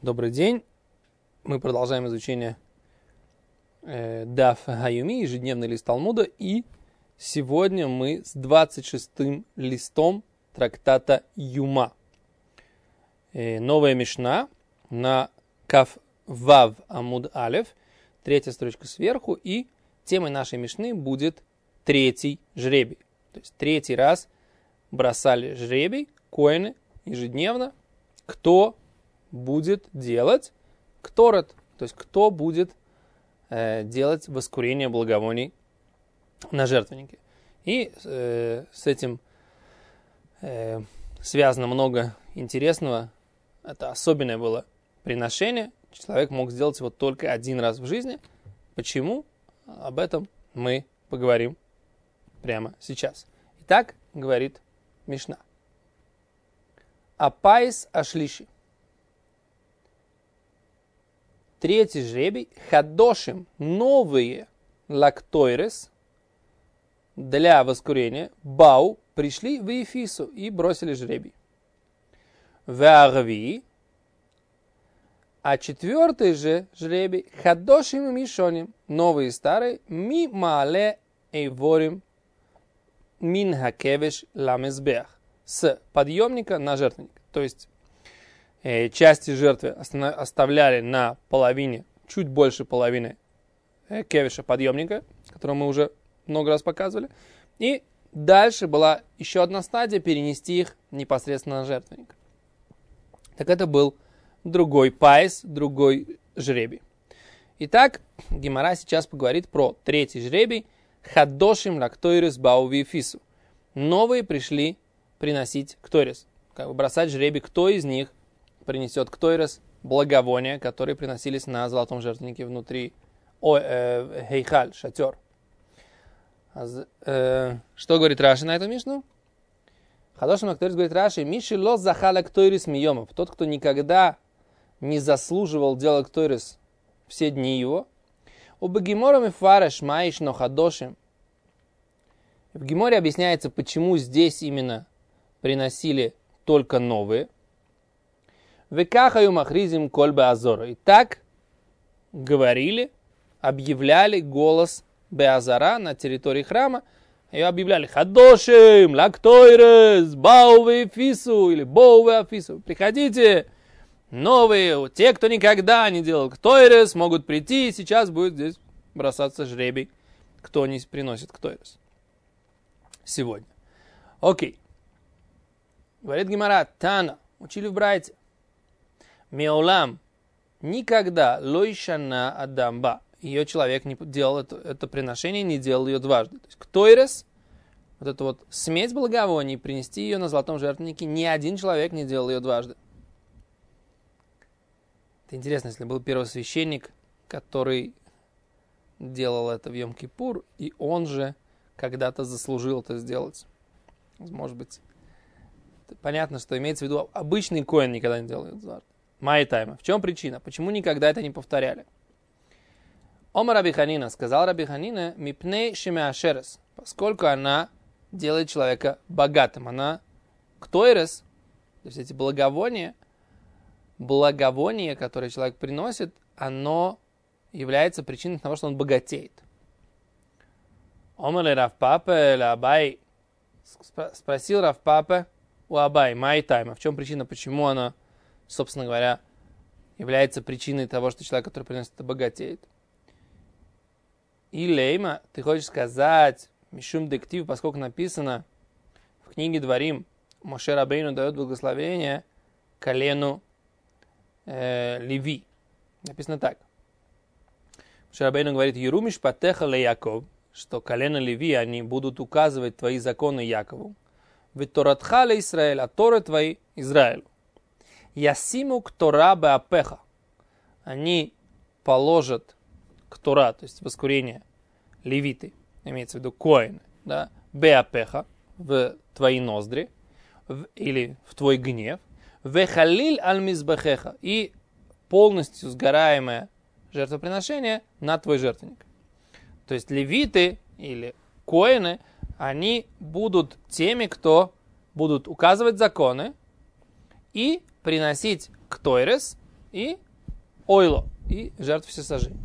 Добрый день. Мы продолжаем изучение Даф Гаюми, ежедневный лист Талмуда. И сегодня мы с 26-м листом трактата Юма. Новая мишна на Каф Вав Амуд Алеф, третья строчка сверху. И темой нашей мишны будет третий жребий. То есть третий раз бросали жребий, коэны, ежедневно, кто будет делать кторет, то есть кто будет делать воскурение благовоний на жертвеннике. И с этим связано много интересного. Это особенное было приношение. Человек мог сделать его только один раз в жизни. Почему? Об этом мы поговорим прямо сейчас. Итак, говорит Мишна. Апайс ашлиши. Третий жребий. Хадошим. Новые лактойрес для воскурения. Бау. Пришли в Ефису и бросили жребий. Веарви. А четвертый же жребий. Хадошим и мишоним. Новые и старые. Ми маале эйворим мин хакевеш ламезбех. С подъемника на жертвенник. То есть части жертвы оставляли на половине, чуть больше половины кевиша подъемника, который мы уже много раз показывали. И дальше была еще одна стадия, перенести их непосредственно на жертвенник. Так это был другой пайс, другой жребий. Итак, Гемара сейчас поговорит про третий жребий. Хадошим лактойрес бау вифису. Новые пришли приносить ктойрес. Как бы бросать жребий, кто из них принесет ктойрес, благовония, которые приносились на золотом жертвеннике внутри хейхаль, шатер. Что говорит Раши на эту мишну? Хадошим лактойрес, говорит Раши, миши ло захала ктойрес миемов. Тот, кто никогда не заслуживал делать ктойрес все дни его. У Гемора мифареш маиш но хадошим. В Геморе объясняется, почему здесь именно приносили только новые. Векахаю махризим кольбе азора. И так говорили, объявляли голос Беазара на территории храма. И объявляли хадошим, лактойрес, бауве фису или боуве афису. Приходите, новые, те, кто никогда не делал ктойрес, могут прийти, и сейчас будет здесь бросаться жребий, кто не приносит ктойрес. Сегодня. Окей. Говорит Гемара, Тана, учили в Брайте. Меолам, никогда лойшана адамба. Ее человек не делал это приношение, не делал ее дважды. То есть ктойрес, вот эту вот смесь благовоний, принести ее на золотом жертвеннике, ни один человек не делал ее дважды. Это интересно, если был первосвященник, который делал это в Йом-Кипур, и он же когда-то заслужил это сделать. Может быть, понятно, что имеется в виду, обычный коэн никогда не делал это дважды. Майтайма. В чем причина? Почему никогда это не повторяли? Омар Раби Ханина, сказал Раби Ханина, мипней шемеашерес, поскольку она делает человека богатым. Она ктойрес, то есть эти благовония, которые человек приносит, оно является причиной того, что он богатеет. Омар Рав Папа Абай, спросил Рав Папа у Абай, майтайма, в чем причина, почему она, собственно говоря, является причиной того, что человек, который приносит это, богатеет. И лейма, ты хочешь сказать, мишум дектив, поскольку написано в книге Дворим, Моше Рабейну дает благословение колену Леви. Написано так. Моше Рабейну говорит, Ерумиш патеха ле Яков, что колено Леви, они будут указывать твои законы Якову. Ведь торатха ле Исраэль, а Торы твои Израилю. Ясиму ктора беапеха. Они положат ктора, то есть воскурение, левиты, имеется в виду коэны, да, беапеха, в твои ноздри, или в твой гнев, вехалиль аль-мизбахеха, и полностью сгораемое жертвоприношение на твой жертвенник. То есть левиты или коэны, они будут теми, кто будут указывать законы и приносить ктойрес и ойло, и жертву всесожжения.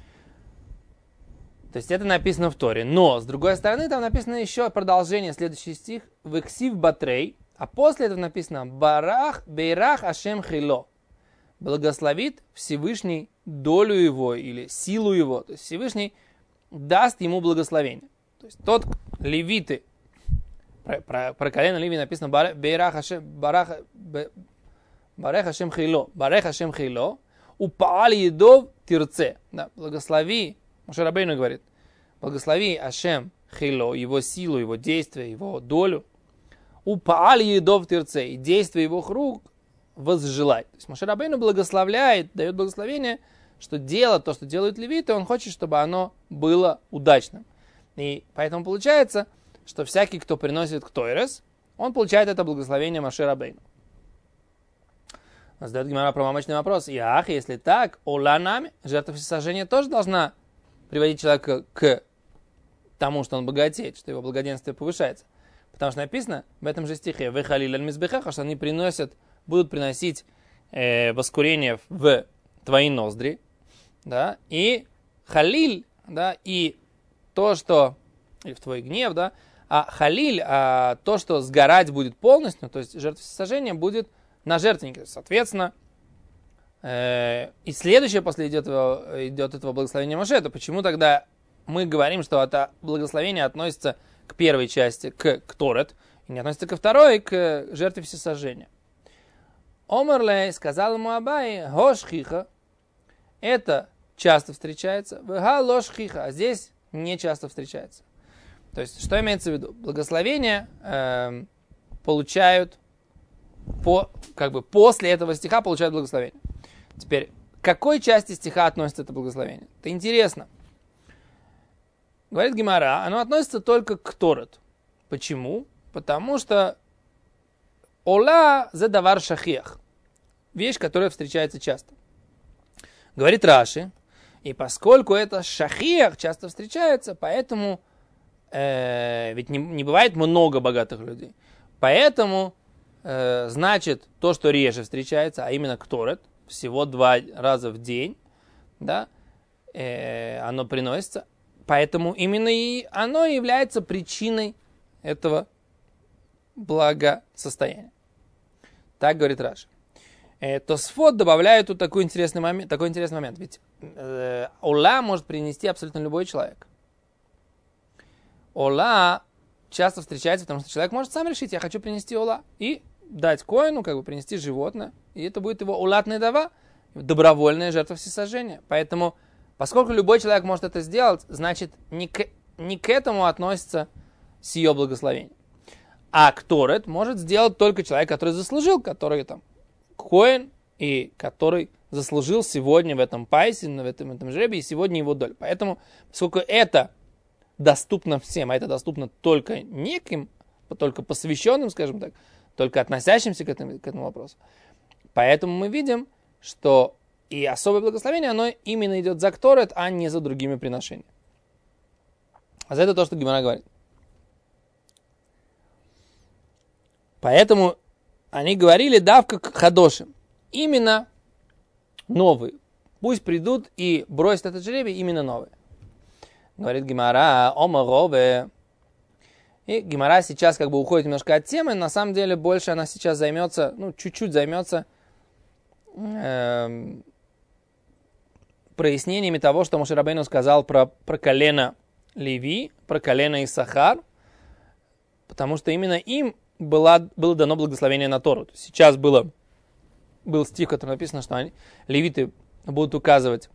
То есть это написано в Торе. Но, с другой стороны, там написано еще продолжение, следующий стих. Вексив батрей. А после этого написано Барах бейрах ашем хило. Благословит Всевышний долю его или силу его. То есть Всевышний даст ему благословение. То есть тот левиты, про колено Леви написано Бейрах ашем, Барах ашем хило. Барах ашем хило. Упаали едов тирце. Да, благослови. Моше Рабейну говорит, благослови Ашем хило, его силу, его действие, его долю. Упаали едов тирце, и действие его рук возжелай. То есть Моше Рабейну благословляет, дает благословение, что дело, то, что делают левиты, он хочет, чтобы оно было удачным. И поэтому получается, что всякий, кто приносит ктойрес, он получает это благословение Моше Рабейну. Задает Гемара промамочный вопрос. Ах, если так, ола нами, жертва всесожжения тоже должна приводить человека к тому, что он богатеет, что его благоденствие повышается. Потому что написано в этом же стихе, «Вехалиль аль-мизбехаха», что они будут приносить воскурение в твои ноздри, да, и халиль, да, и то, что, или в твой гнев, да, а халиль, то, что сгорать будет полностью, то есть жертва всесожжения будет на жертвеннике. Соответственно, и следующее после идет этого благословения Моше, это почему тогда мы говорим, что это благословение относится к первой части, к Торет, и не относится ко второй, к жертве всесожжения. Омарлей сказал ему Абай, гошхиха, это часто встречается, вга лошхиха, а здесь не часто встречается. То есть, что имеется в виду? Благословения получают после этого стиха получают благословение. Теперь, к какой части стиха относится это благословение? Это интересно. Говорит Гемара, оно относится только к Торет. Почему? Потому что ола зе давар шахиах. Вещь, которая встречается часто. Говорит Раши, и поскольку это шахиах часто встречается, поэтому ведь не бывает много богатых людей. Поэтому значит то, что реже встречается, а именно кторет, всего 2 раза в день, да, оно приносится. Поэтому именно и оно является причиной этого благосостояния. Так говорит Раши. Тосфот добавляет тут такой интересный момент. Ведь ола может принести абсолютно любой человек. Ола часто встречается, потому что человек может сам решить, я хочу принести ола, и дать коину, принести животное, и это будет его улатная дава, добровольная жертва всесожжения. Поэтому, поскольку любой человек может это сделать, значит, не к этому относится сие благословение. А кторет может сделать только человек, который заслужил, который там коин, и который заслужил сегодня в этом пайсе, в этом жребии, и сегодня его доля. Поэтому, поскольку это доступно всем, а это доступно только неким, только посвященным, скажем так, только относящимся к этому вопросу. Поэтому мы видим, что и особое благословение, оно именно идет за кторет, а не за другими приношениями. А за это то, что Гемара говорит. Поэтому они говорили давка к хадошим. Именно новые. Пусть придут и бросят этот жребий именно новые. Говорит Гемара, омарове. И Гемара сейчас уходит немножко от темы. На самом деле больше она сейчас займется, чуть-чуть займется прояснениями того, что Моше Рабейну сказал про колено Леви, про колено Исахар. Потому что именно им было дано благословение на Тору. Сейчас был стих, в котором написано, что левиты будут указывать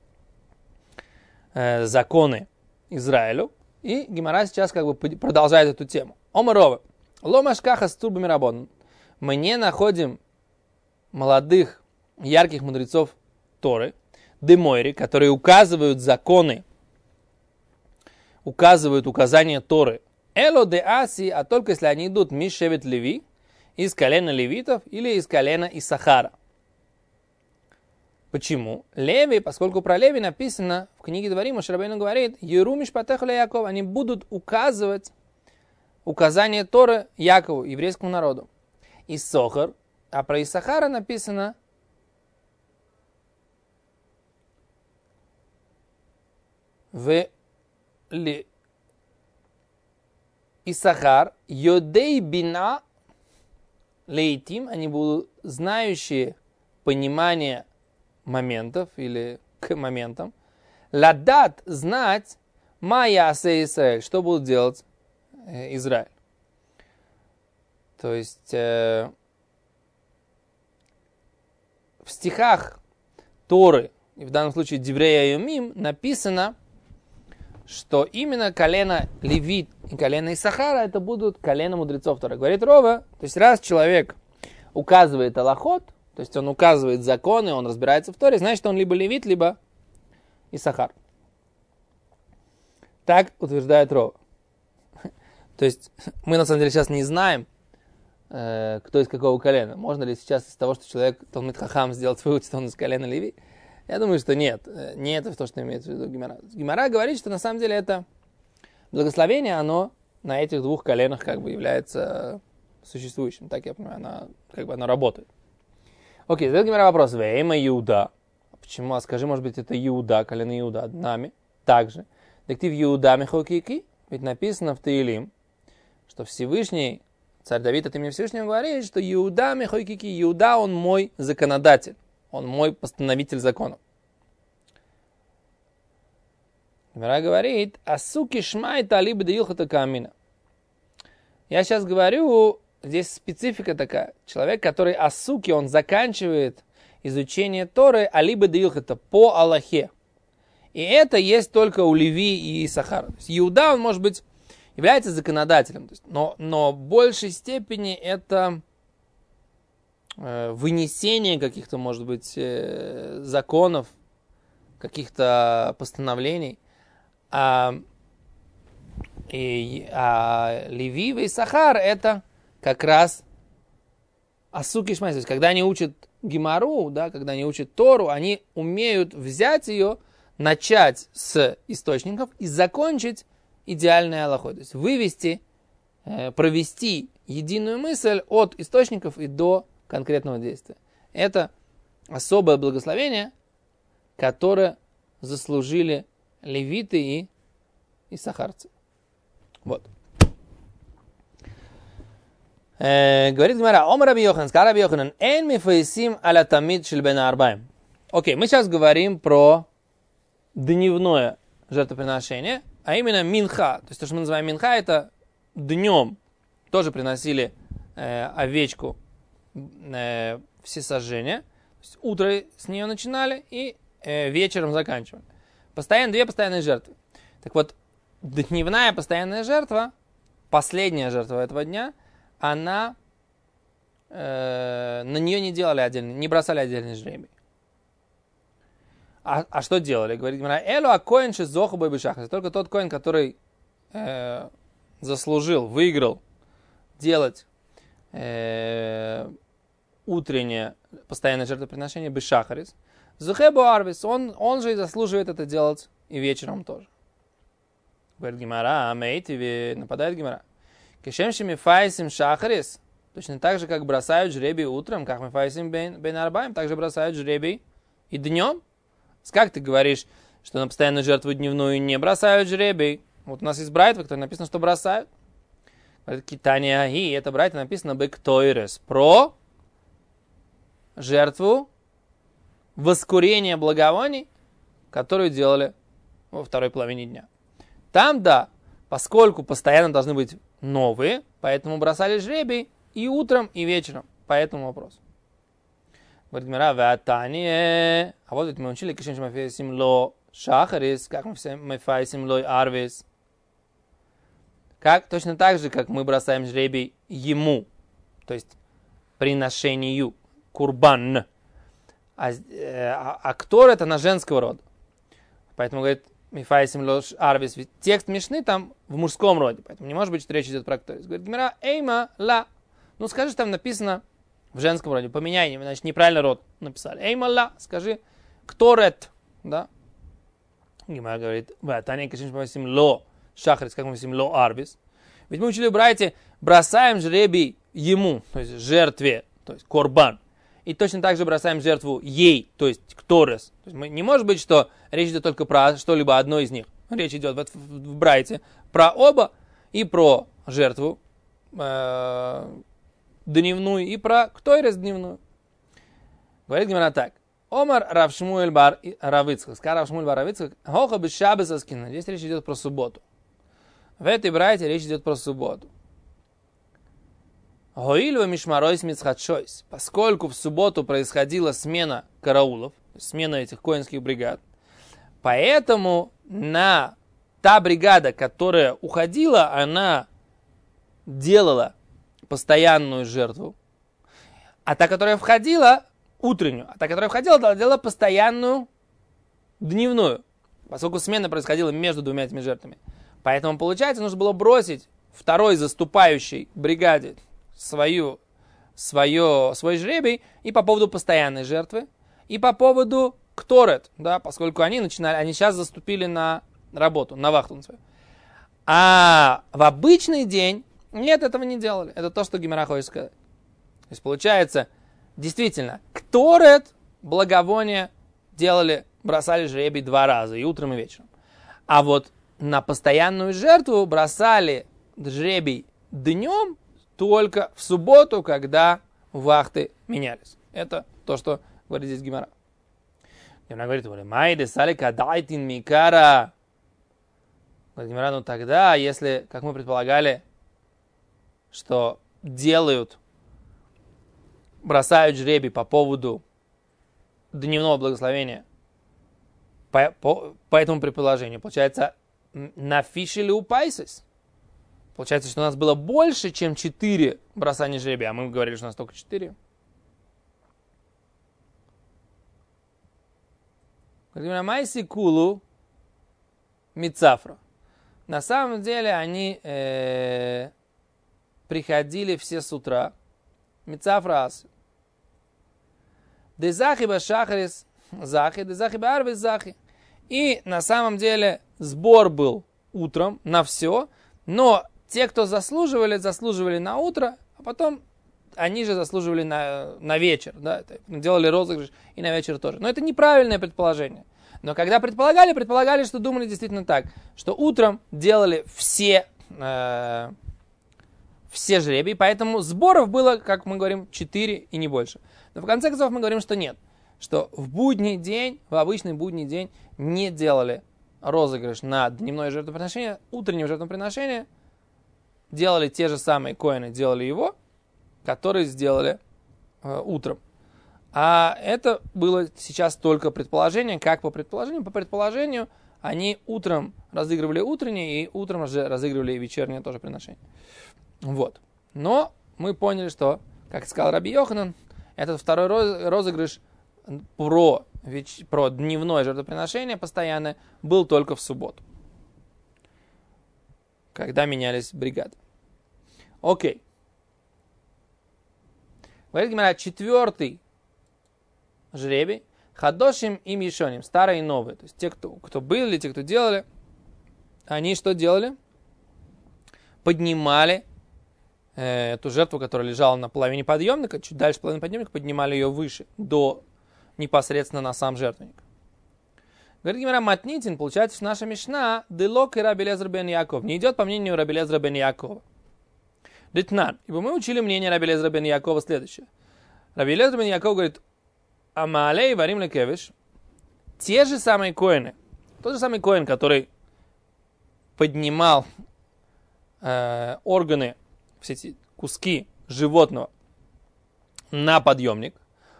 законы Израилю. И Гемара сейчас продолжает эту тему. Омарова. Ломашкаха с турбами рабон. Мы не находим молодых, ярких мудрецов Торы, демойри, которые указывают законы, указывают указания Торы. Эло де аси, а только если они идут мишевет леви, из колена левитов или из колена Исахара. Почему? Леви, поскольку про Леви написано в книге Дворим, Моше Рабейну говорит, Еру мишпатеху ле Яков, они будут указывать указания Торы Якову, еврейскому народу. Иссохар, а про Исахара написано в ли Исахар, йодей бина лейтим, они будут знающие понимание моментов или к моментам. Ладат, знать, майя асе Исраэль, что будут делать Израиль. То есть в стихах Торы, и в данном случае Деврея Йомим, написано, что именно колено Левит и колено Исахара это будут колено мудрецов Торы. Говорит Рова, то есть раз человек указывает алахот, то есть он указывает законы, он разбирается в Торе, значит он либо Левит, либо Исахар. Так утверждает Рова. То есть мы на самом деле сейчас не знаем, кто из какого колена. Можно ли сейчас из того, что человек Талмид Хахам сделать вывод, что он из колена Леви? Я думаю, что нет. Не это то, что имеется в виду Гемара. Гемара говорит, что на самом деле это благословение, оно на этих двух коленах как бы является существующим. Так я понимаю, оно работает. Окей, задает Гемара вопрос. Вейма Иуда. Почему? А скажи, может быть, это Иуда, колено Иуда, нами. Также. Дектив Иуда Михокики. Ведь написано в Таилим, что Всевышний, царь Давид от имени Всевышнего говорит, что Иуда Михойкики, Иуда, он мой законодатель, он мой постановитель законов. Гемара говорит, асуки шмайта либо деилхата камина. Я сейчас говорю, здесь специфика такая. Человек, который асуки, он заканчивает изучение Торы, алибо деилхата, по Аллахе. И это есть только у Леви и Исахара. То есть Иуда, он, может быть, является законодателем, то есть, но в большей степени это вынесение каких-то, может быть, законов, каких-то постановлений. А Леви и Исахар это как раз асуки шмайс. То есть, когда они учат Гемару, да, когда они учат Тору, они умеют взять ее, начать с источников и закончить идеальной алахой. То есть вывести, провести единую мысль от источников и до конкретного действия. Это особое благословение, которое заслужили левиты и исахарцы. Вот. Говорит Гемара, Омар Раби Йоханан, сказал Раби Йоханан, эн мифаисим аля тамид шель бен арбаим. Окей, мы сейчас говорим про дневное жертвоприношение, а именно минха. То есть то, что мы называем минха, это днем тоже приносили овечку всесожжения. То есть утро с нее начинали и вечером заканчивали. Две постоянные жертвы. Так вот, дневная постоянная жертва, последняя жертва этого дня, она на нее не делали отдельно, не бросали отдельный жребий. А что делали? Говорит Гемара, элу акоин шизоху бой бешахар. Только тот коин, который заслужил, выиграл делать утреннее постоянное жертвоприношение бешахарис. Зухебу арвис, он же и заслуживает это делать и вечером тоже. Говорит Гемара, амейтиви, нападает Гемара. Кешемши мифайсим шахарис. Точно так же, как бросают жребий утром, как мифайсим бен арбаим, также бросают жребий и днем. Как ты говоришь, что на постоянную жертву дневную не бросают жребий? Вот у нас есть брайтва, который написано, что бросают. Китания аги, это брайтва написано бектойрес. Про жертву воскурения благовоний, которую делали во второй половине дня. Там, да, поскольку постоянно должны быть новые, поэтому бросали жребий и утром, и вечером. По этому вопросу. Говорит Гемара, а вот ведь мы учили, кишем шмафейсим ло шахарис, как мы файсим ло арвис. Как, точно так же, как мы бросаем жребий ему, то есть приношению, курбан. А ктор это на женского рода. Поэтому говорит, мифайсим ло арвис, ведь текст Мишны там в мужском роде, поэтому не может быть, что речь идет про кторис. Говорит Гемара, эйма ла. Ну скажи, там написано в женском роде. Поменяй, значит, неправильно род написали. Эй, малла, скажи, кто ред? Да? Гемара говорит, Таня кишим шмафейсим ло шахарис, как мы говорим, ло арвис. Ведь мы учили, братья, бросаем жребий ему, то есть жертве, то есть корбан. И точно так же бросаем жертву ей, то есть кторес. То есть не может быть, что речь идет только про что-либо одно из них. речь идет в Брайте про оба, и про жертву дневную, и про ктойрес дневную. Говорит Гемара так. Омар Рав Шмуэль бар Рав Ицхак. Сказал Рав Шмуэль бар Рав Ицхак. Хоха без шаббаса скина. Здесь речь идет про субботу. В этой брайте речь идет про субботу. Гоилва мишмаройс мицхатшойс. Поскольку в субботу происходила смена караулов, смена этих коинских бригад, поэтому та бригада, которая уходила, она делала постоянную жертву, а та, которая входила, утреннюю, а та, которая входила, делала постоянную дневную, поскольку смена происходила между двумя этими жертвами. Поэтому, получается, нужно было бросить второй заступающей бригаде свой жребий и по поводу постоянной жертвы, и по поводу кторет, да, поскольку они сейчас заступили на работу, на вахту свою. А в обычный день нет, этого не делали. Это то, что Гемара хочет сказать. То есть, получается, действительно, кторет, благовония бросали жребий 2 раза, и утром, и вечером. А вот на постоянную жертву бросали жребий днем только в субботу, когда вахты менялись. Это то, что говорит здесь Гемара. Гемара говорит, майде салика дайтин микара. Говорит Гемара, ну тогда, если, как мы предполагали, что бросают жребий по поводу дневного благословения, по этому предположению, получается, нафишили упайсис. Получается, что у нас было больше, чем 4 бросания жребия, а мы говорили, что у нас только 4. Майси кулу мицафра. На самом деле они приходили все с утра. Мицафра ас. Дезахи башахарис захи, дезахи баарвис захи. И на самом деле сбор был утром на все, но те, кто заслуживали на утро, а потом они же заслуживали на вечер. Да? Делали розыгрыш и на вечер тоже. Но это неправильное предположение. Но когда предполагали, что думали действительно так, что утром делали все жребии, поэтому сборов было, как мы говорим, 4 и не больше. Но в конце концов мы говорим, что нет. Что в обычный будний день не делали розыгрыш на дневное жертвоприношение, утреннее жертвоприношение делали те же самые коины, делали его, которые сделали утром. А это было сейчас только предположение. Как по предположению? По предположению, они утром разыгрывали утреннее и утром же разыгрывали вечернее тоже приношение. Вот. Но мы поняли, что, как сказал Раби Йоханан, этот второй розыгрыш про дневное жертвоприношение постоянное был только в субботу, когда менялись бригады. Окей. Говорит Гемара, 4-й жребий, хадошим и мишоним, старые и новые. То есть те, кто были, те, кто делали, они что делали? Поднимали эту жертву, которая лежала на половине подъемника, чуть дальше половины подъемника, поднимали ее выше, непосредственно на сам жертвенник. Говорит Гемара, матнитин, получается, что наша мишна делок и Раби Элиэзер бен Яков не идет по мнению Раби Элиэзера бен Якова. Детнан, ибо мы учили мнение Раби Элиэзера бен Якова следующее. Раби Элиэзер бен Яков говорит, амалей варим лекевиш, те же самые коины, тот же самый коин, который поднимал органы, все эти куски животного на подъемник,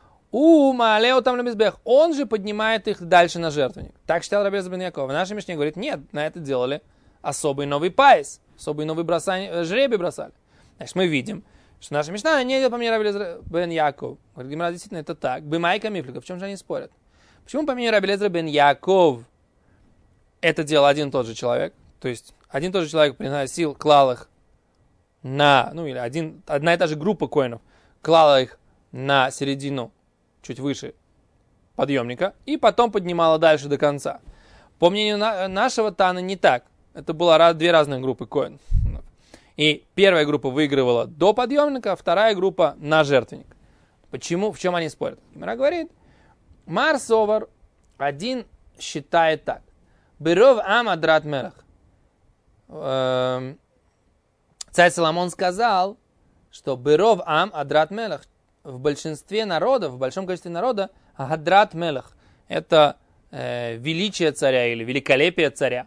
он же поднимает их дальше на жертвенник. Так считал Раби Элиэзер бен Яков. В нашей мишне говорит, нет, на это делали особый новый пайс, особый новый жребий бросали. Значит, мы видим, что наша мишна не идет по мнению Раби Элиэзера бен Яков. Говорит Гемара, действительно, это так. Бымайка мифлика. В чем же они спорят? Почему по мнению Раби Элиэзера бен Яков это делал один и тот же человек? То есть, один и тот же человек приносил, клал их или одна и та же группа коинов клала их на середину, чуть выше подъемника, и потом поднимала дальше до конца. По мнению нашего Тана не так. Это было 2 разные группы коинов. И первая группа выигрывала до подъемника, а вторая группа на жертвенник. Почему? В чем они спорят? Гемара говорит, Марсовар один считает так. Беров ам адрат мелах. Царь Соломон сказал, что беров ам адрат мелах. В большинстве народов, в большом количестве народа, адрат мелах. Это величие царя или великолепие царя.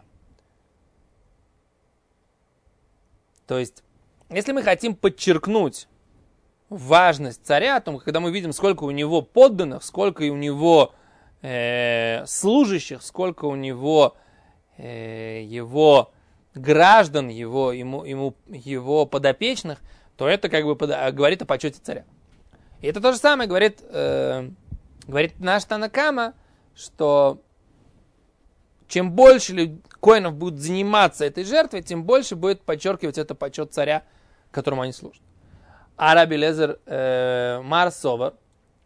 То есть, если мы хотим подчеркнуть важность царя, то когда мы видим, сколько у него подданных, сколько у него служащих, сколько у него его граждан, его подопечных, то это как бы говорит о почете царя. И это то же самое говорит наш Тана Кама, что чем больше коинов будут заниматься этой жертвой, тем больше будет подчеркивать это почет царя, которому они служат. А Раби Лезер Мар Совар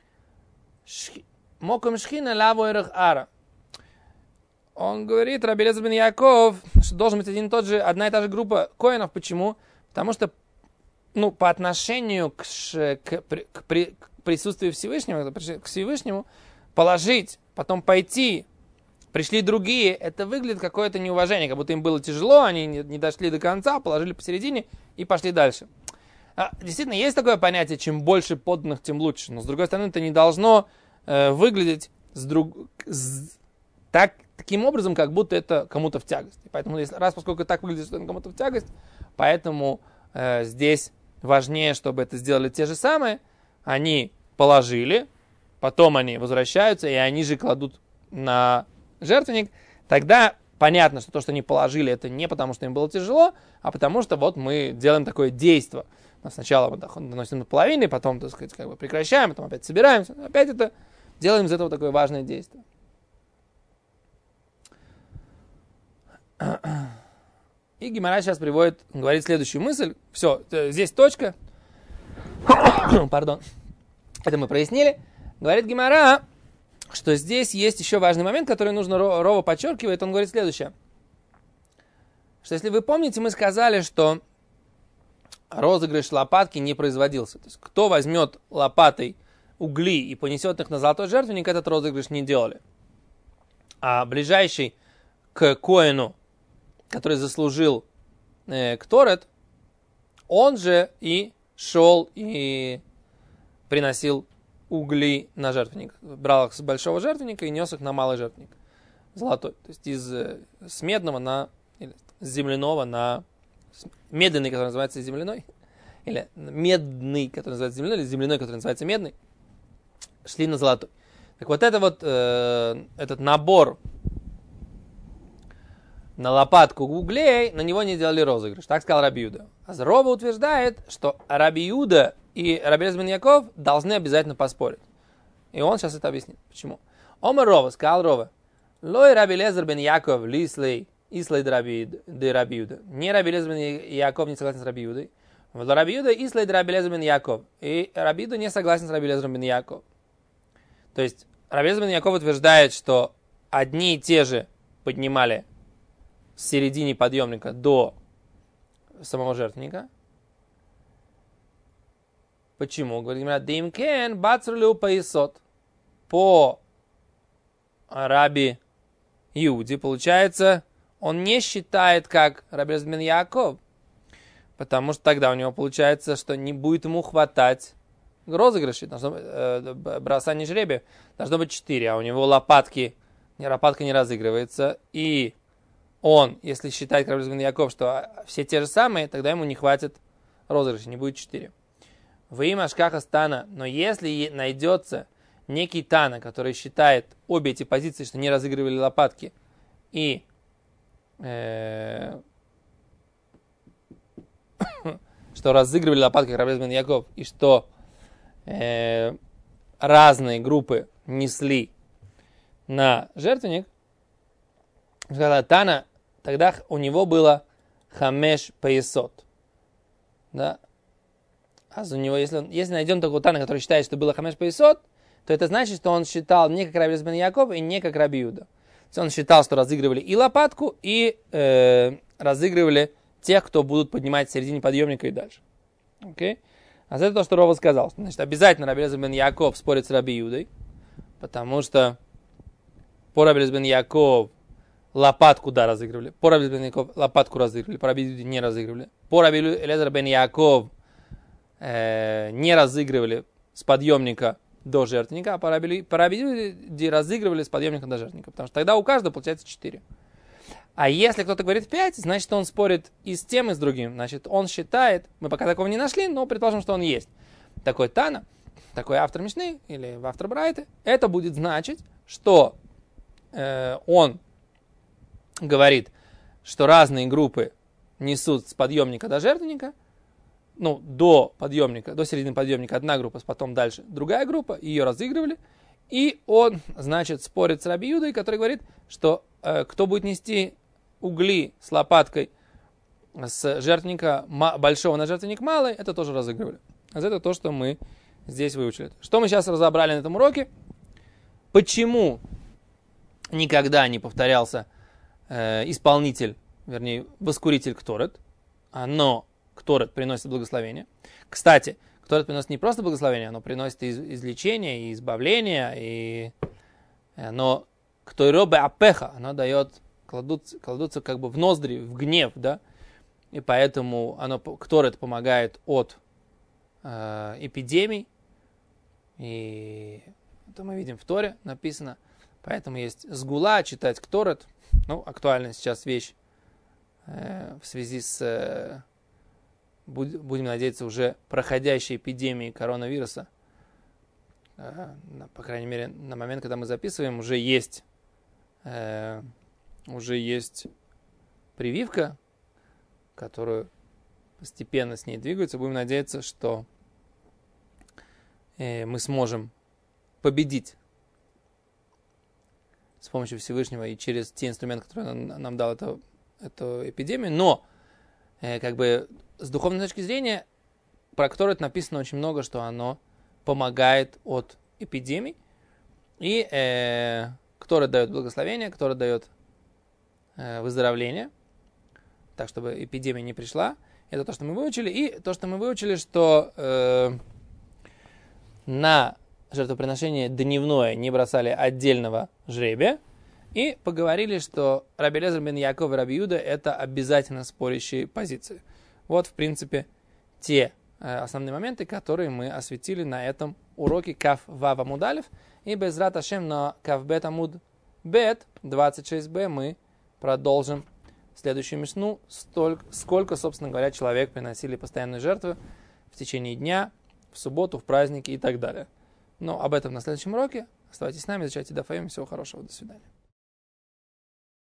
Моком Шхина Лавойрах Ара. Он говорит, Раби Лезер бен Яков, что должен быть одна и та же группа коинов. Почему? Потому что по отношению к присутствию Всевышнего, к Всевышнему, положить, потом пойти, пришли другие, это выглядит какое-то неуважение, как будто им было тяжело, они не дошли до конца, положили посередине и пошли дальше. Действительно, есть такое понятие, чем больше подданных, тем лучше. Но, с другой стороны, это не должно выглядеть таким образом, как будто это кому-то в тягость. Поэтому, поскольку так выглядит, что это кому-то в тягость, поэтому здесь важнее, чтобы это сделали те же самые. Они положили, потом они возвращаются, и они же кладут на жертвенник. Тогда понятно, что то, что они положили, это не потому, что им было тяжело, а потому что вот мы делаем такое действие. Сначала мы доносим до половины, потом, так сказать, как бы прекращаем, потом опять собираемся, опять это делаем из этого такое важное действие. И Гемара сейчас говорит следующую мысль. Все, здесь точка. Пардон. Это мы прояснили. Говорит Гемара, что здесь есть еще важный момент, который нужно Рова подчеркивает. Он говорит следующее. Что если вы помните, мы сказали, что розыгрыш лопатки не производился. То есть, кто возьмет лопатой угли и понесет их на золотой жертвенник, этот розыгрыш не делали. А ближайший к коину, который заслужил кторет, он же и шел и приносил угли на жертвенник. Брал их с большого жертвенника и нес их на малый жертвенник. Золотой. То есть с медного или с земляного на медный, который называется земляной, или медный, который называется земляной, или земляной, который называется медный, шли на золотой. Так вот это вот, этот набор на лопатку углей, на него не делали розыгрыш. Так сказал Раби Юда. А Рова утверждает, что Раби Юда и Раби Лезер бен Яков должны обязательно поспорить. И он сейчас это объяснит. Почему? Омар Рова, сказал Рова, лой Раби Лезер бен Яков лислей ислей де Раби Юда. Не Раби Лезер бен Яков не согласен с Раби Юдой. В Раби Юда ислей де Раби Лезер бен Яков. И Раби Юда не согласен с Раби Лезером бен Яков. То есть Раби Лезер бен Яков утверждает, что одни и те же поднимали с середины подъемника до самого жертвенника. Почему? Говорит, Димкен бацрлю поясот. По Раби Иуде, получается, он не считает, как Раби Лезер бен Яков, потому что тогда у него получается, что не будет ему хватать розыгрышей, бросание жребия. Должно быть 4, а у него лопатка не разыгрывается, и он, если считает, как Раби Лезер бен Яков, что все те же самые, тогда ему не хватит розыгрыша, не будет 4. В имя Ашкаха Тана, но если найдется некий Тана, который считает обе эти позиции, что не разыгрывали лопатки, и что разыгрывали лопатки, как Раби Лезер бен Яков, и что разные группы несли на жертвенник, когда Тана, тогда у него было хамеш поясот. Да? А у него, если найдем такого Тана, который считает, что было хамеш поясот, то это значит, что он считал не как Раби Лезер бен Яков и не как Раби Юда. Он считал, что разыгрывали и лопатку, и разыгрывали тех, кто будут поднимать в середине подъемника и дальше. Okay? А это то, что Рова сказал. Значит, обязательно Раби Лезер бен Яков спорит с Раби Юдой, потому что по Раби Лезер бен Яков лопатку, да, разыгрывали. По Раби бен Яков лопатку разыгрывали, по Раби Юде не разыгрывали. По Раби Элиэзер бен Яков не разыгрывали с подъемника до жертвенника, а по Раби Юде разыгрывали с подъемника до жертвенника, потому что тогда у каждого получается 4. А если кто-то говорит 5, значит он спорит и с тем, и с другим. Значит он считает, мы пока такого не нашли, но предположим, что он есть. Такой Тана, такой автор Мишны или автор Брайты, это будет значить, что он говорит, что разные группы несут с подъемника до жертвенника, ну, до подъемника, до середины подъемника одна группа, потом дальше другая группа, ее разыгрывали, и он, значит, спорит с Раби Юдой, который говорит, что кто будет нести угли с лопаткой с жертвенника большого на жертвенник малый, это тоже разыгрывали. Это то, что мы здесь выучили. Что мы сейчас разобрали на этом уроке? Почему никогда не повторялся исполнитель, вернее, воскуритель кторет, но кторет приносит благословение. Кстати, кторет приносит не просто благословение, оно приносит и излечение, и избавление, но ктойробе апеха, оно дает, кладутся как бы в ноздри, в гнев, да, и поэтому кторет помогает от эпидемий, и это мы видим в Торе написано. Поэтому есть сгула, читать кторет. Ну, актуальная сейчас вещь в связи с, будем надеяться, уже проходящей эпидемией коронавируса. По крайней мере, на момент, когда мы записываем, уже есть прививка, которую постепенно с ней двигаются. Будем надеяться, что мы сможем победить с помощью Всевышнего и через те инструменты, которые он нам дал эту эпидемию. Но, как бы, с духовной точки зрения, про кторет написано очень много, что оно помогает от эпидемий. И кторет дает благословение, кторет дает выздоровление, так, чтобы эпидемия не пришла. Это то, что мы выучили. И то, что мы выучили, что на жертвоприношение дневное не бросали отдельного жребия. И поговорили, что Раби Элиэзер бен Яков и Раби Юда это обязательно спорящие позиции. Вот, в принципе, те основные моменты, которые мы осветили на этом уроке Кав Вав Амуд Алеф. И Безрат Ашем на Кав Бет Амуд Бет 26b мы продолжим следующую мишну, сколько, собственно говоря, человек приносили постоянные жертвы в течение дня, в субботу, в праздники и так далее. Но об этом на следующем уроке. Оставайтесь с нами, изучайте Дафаим. Всего хорошего. До свидания.